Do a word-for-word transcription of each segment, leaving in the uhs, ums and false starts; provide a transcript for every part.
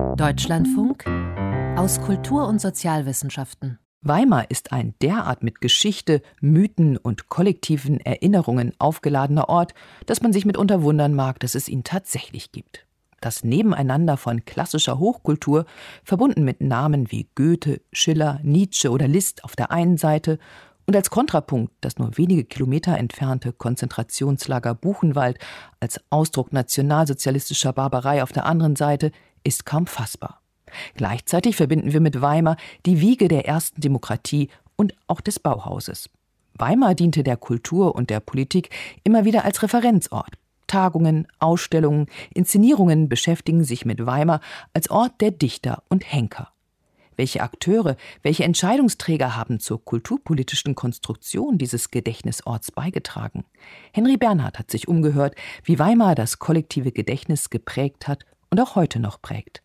Deutschlandfunk aus Kultur- und Sozialwissenschaften. Weimar ist ein derart mit Geschichte, Mythen und kollektiven Erinnerungen aufgeladener Ort, dass man sich mitunter wundern mag, dass es ihn tatsächlich gibt. Das Nebeneinander von klassischer Hochkultur, verbunden mit Namen wie Goethe, Schiller, Nietzsche oder Liszt auf der einen Seite und als Kontrapunkt das nur wenige Kilometer entfernte Konzentrationslager Buchenwald als Ausdruck nationalsozialistischer Barbarei auf der anderen Seite, ist kaum fassbar. Gleichzeitig verbinden wir mit Weimar die Wiege der ersten Demokratie und auch des Bauhauses. Weimar diente der Kultur und der Politik immer wieder als Referenzort. Tagungen, Ausstellungen, Inszenierungen beschäftigen sich mit Weimar als Ort der Dichter und Henker. Welche Akteure, welche Entscheidungsträger haben zur kulturpolitischen Konstruktion dieses Gedächtnisorts beigetragen? Henry Bernhard hat sich umgehört, wie Weimar das kollektive Gedächtnis geprägt hat und auch heute noch prägt.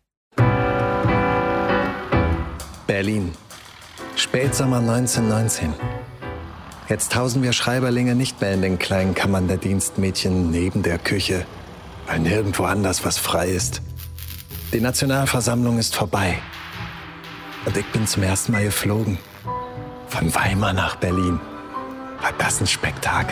Berlin, Spätsommer neunzehnhundertneunzehn. Jetzt hausen wir Schreiberlinge nicht mehr in den kleinen Kammern der Dienstmädchen neben der Küche, weil nirgendwo anders was frei ist. Die Nationalversammlung ist vorbei. Und ich bin zum ersten Mal geflogen. Von Weimar nach Berlin. War das ein Spektakel.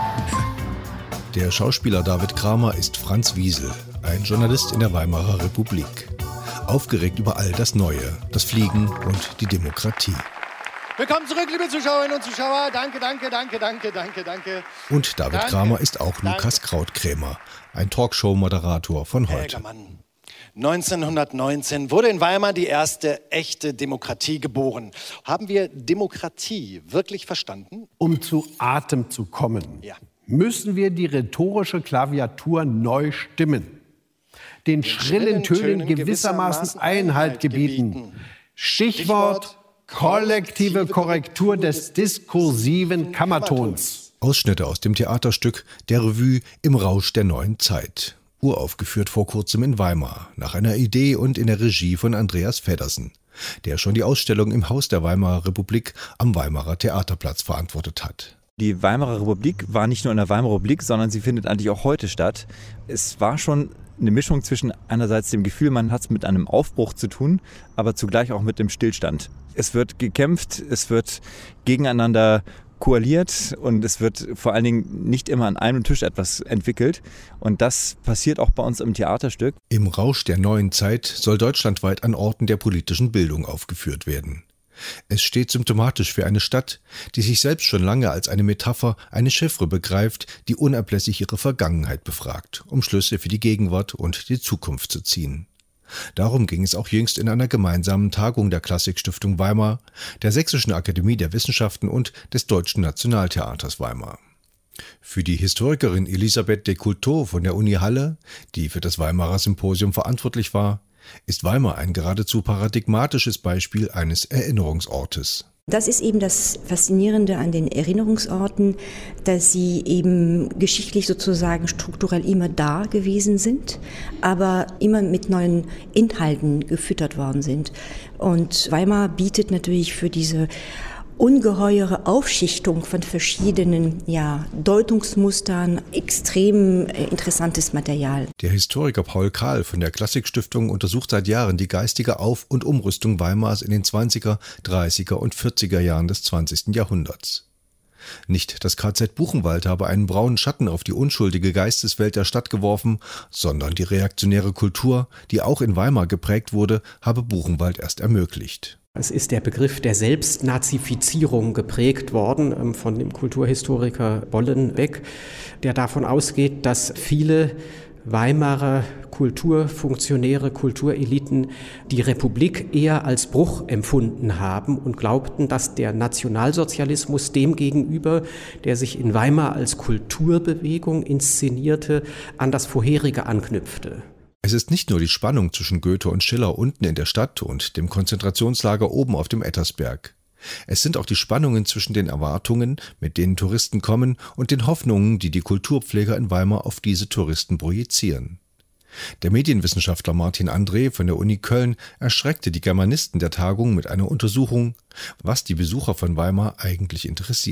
Der Schauspieler David Kramer ist Franz Wiesel, ein Journalist in der Weimarer Republik. Aufgeregt über all das Neue, das Fliegen und die Demokratie. Willkommen zurück, liebe Zuschauerinnen und Zuschauer. Danke, danke, danke, danke, danke, danke. Und David danke, Kramer ist auch danke. Lukas Krautkrämer, ein Talkshow-Moderator von heute. Mann. neunzehnhundertneunzehn wurde in Weimar die erste echte Demokratie geboren. Haben wir Demokratie wirklich verstanden? Um zu Atem zu kommen, ja. müssen wir die rhetorische Klaviatur neu stimmen. Den, Den schrillen Tönen, Tönen gewissermaßen Einhalt gebieten. gebieten. Stichwort, Stichwort kollektive Korrektur des diskursiven Kammertons. Ausschnitte aus dem Theaterstück Der Revue im Rausch der neuen Zeit. Uraufgeführt vor kurzem in Weimar, nach einer Idee und in der Regie von Andreas Feddersen, der schon die Ausstellung im Haus der Weimarer Republik am Weimarer Theaterplatz verantwortet hat. Die Weimarer Republik war nicht nur in der Weimarer Republik, sondern sie findet eigentlich auch heute statt. Es war schon eine Mischung zwischen einerseits dem Gefühl, man hat es mit einem Aufbruch zu tun, aber zugleich auch mit dem Stillstand. Es wird gekämpft, es wird gegeneinander koaliert und es wird vor allen Dingen nicht immer an einem Tisch etwas entwickelt. Und das passiert auch bei uns im Theaterstück. Im Rausch der neuen Zeit soll deutschlandweit an Orten der politischen Bildung aufgeführt werden. Es steht symptomatisch für eine Stadt, die sich selbst schon lange als eine Metapher, eine Chiffre begreift, die unablässig ihre Vergangenheit befragt, um Schlüsse für die Gegenwart und die Zukunft zu ziehen. Darum ging es auch jüngst in einer gemeinsamen Tagung der Klassikstiftung Weimar, der Sächsischen Akademie der Wissenschaften und des Deutschen Nationaltheaters Weimar. Für die Historikerin Elisabeth Descoulteaux von der Uni Halle, die für das Weimarer Symposium verantwortlich war, ist Weimar ein geradezu paradigmatisches Beispiel eines Erinnerungsortes. Das ist eben das Faszinierende an den Erinnerungsorten, dass sie eben geschichtlich sozusagen strukturell immer da gewesen sind, aber immer mit neuen Inhalten gefüttert worden sind. Und Weimar bietet natürlich für diese ungeheure Aufschichtung von verschiedenen ja, Deutungsmustern extrem äh, interessantes Material. Der Historiker Paul Kahl von der Klassikstiftung untersucht seit Jahren die geistige Auf- und Umrüstung Weimars in den zwanziger, dreißiger und vierziger Jahren des zwanzigsten Jahrhunderts. Nicht das K Z Buchenwald habe einen braunen Schatten auf die unschuldige Geisteswelt der Stadt geworfen, sondern die reaktionäre Kultur, die auch in Weimar geprägt wurde, habe Buchenwald erst ermöglicht. Es ist der Begriff der Selbstnazifizierung geprägt worden von dem Kulturhistoriker Bollenbeck, der davon ausgeht, dass viele Weimarer Kulturfunktionäre, Kultureliten die Republik eher als Bruch empfunden haben und glaubten, dass der Nationalsozialismus dem gegenüber, der sich in Weimar als Kulturbewegung inszenierte, an das vorherige anknüpfte. Es ist nicht nur die Spannung zwischen Goethe und Schiller unten in der Stadt und dem Konzentrationslager oben auf dem Ettersberg. Es sind auch die Spannungen zwischen den Erwartungen, mit denen Touristen kommen, und den Hoffnungen, die die Kulturpfleger in Weimar auf diese Touristen projizieren. Der Medienwissenschaftler Martin André von der Uni Köln erschreckte die Germanisten der Tagung mit einer Untersuchung, was die Besucher von Weimar eigentlich interessiere.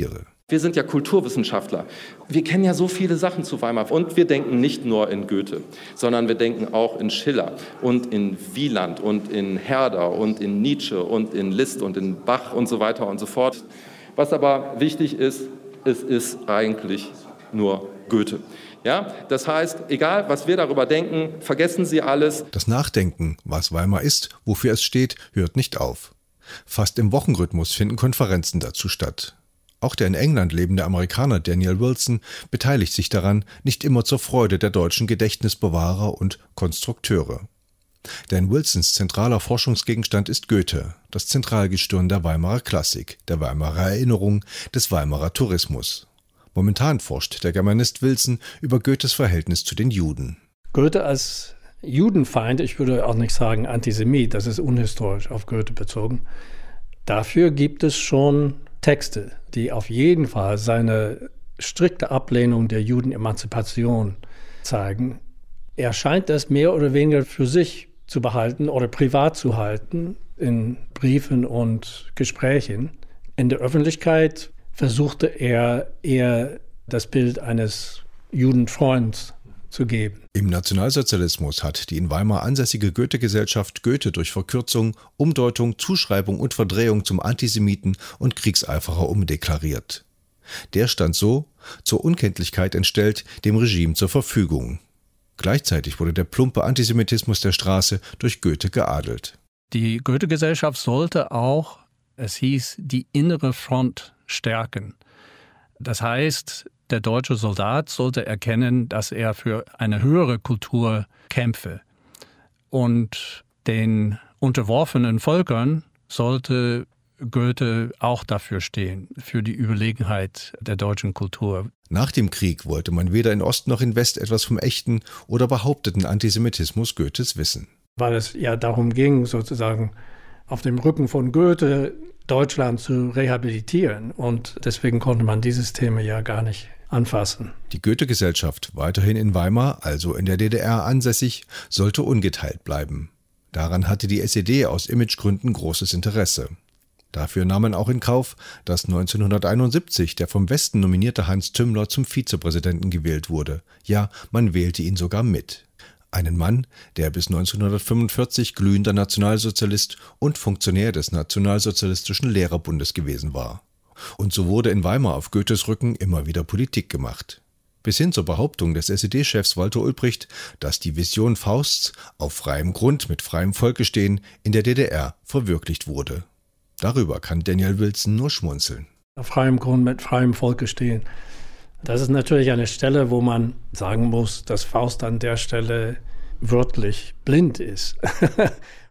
Wir sind ja Kulturwissenschaftler. Wir kennen ja so viele Sachen zu Weimar. Und wir denken nicht nur in Goethe, sondern wir denken auch in Schiller und in Wieland und in Herder und in Nietzsche und in Liszt und in Bach und so weiter und so fort. Was aber wichtig ist, es ist eigentlich nur Goethe. Ja, das heißt, egal, was wir darüber denken, vergessen Sie alles. Das Nachdenken, was Weimar ist, wofür es steht, hört nicht auf. Fast im Wochenrhythmus finden Konferenzen dazu statt. Auch der in England lebende Amerikaner Daniel Wilson beteiligt sich daran, nicht immer zur Freude der deutschen Gedächtnisbewahrer und Konstrukteure. Dan Wilsons zentraler Forschungsgegenstand ist Goethe, das Zentralgestirn der Weimarer Klassik, der Weimarer Erinnerung, des Weimarer Tourismus. Momentan forscht der Germanist Wilson über Goethes Verhältnis zu den Juden. Goethe als Judenfeind, ich würde auch nicht sagen Antisemit, das ist unhistorisch auf Goethe bezogen. Dafür gibt es schon Texte, die auf jeden Fall seine strikte Ablehnung der Judenemanzipation zeigen. Er scheint das mehr oder weniger für sich zu behalten oder privat zu halten in Briefen und Gesprächen. In der Öffentlichkeit versuchte er eher das Bild eines Judenfreunds zu geben. Im Nationalsozialismus hat die in Weimar ansässige Goethe-Gesellschaft Goethe durch Verkürzung, Umdeutung, Zuschreibung und Verdrehung zum Antisemiten und Kriegseiferer umdeklariert. Der stand so, zur Unkenntlichkeit entstellt, dem Regime zur Verfügung. Gleichzeitig wurde der plumpe Antisemitismus der Straße durch Goethe geadelt. Die Goethe-Gesellschaft sollte auch, es hieß, die innere Front stärken. Das heißt, der deutsche Soldat sollte erkennen, dass er für eine höhere Kultur kämpfe. Und den unterworfenen Völkern sollte Goethe auch dafür stehen, für die Überlegenheit der deutschen Kultur. Nach dem Krieg wollte man weder in Ost noch in West etwas vom echten oder behaupteten Antisemitismus Goethes wissen. Weil es ja darum ging, sozusagen auf dem Rücken von Goethe Deutschland zu rehabilitieren. Und deswegen konnte man dieses Thema ja gar nicht anfassen. Die Goethe-Gesellschaft, weiterhin in Weimar, also in der D D R ansässig, sollte ungeteilt bleiben. Daran hatte die S E D aus Imagegründen großes Interesse. Dafür nahm man auch in Kauf, dass neunzehnhunderteinundsiebzig der vom Westen nominierte Hans Tümmler zum Vizepräsidenten gewählt wurde. Ja, man wählte ihn sogar mit. Einen Mann, der bis neunzehnhundertfünfundvierzig glühender Nationalsozialist und Funktionär des Nationalsozialistischen Lehrerbundes gewesen war. Und so wurde in Weimar auf Goethes Rücken immer wieder Politik gemacht. Bis hin zur Behauptung des S E D-Chefs Walter Ulbricht, dass die Vision Fausts, auf freiem Grund mit freiem Volke stehen, in der D D R verwirklicht wurde. Darüber kann Daniel Wilson nur schmunzeln. Auf freiem Grund mit freiem Volke stehen. Das ist natürlich eine Stelle, wo man sagen muss, dass Faust an der Stelle wörtlich blind ist.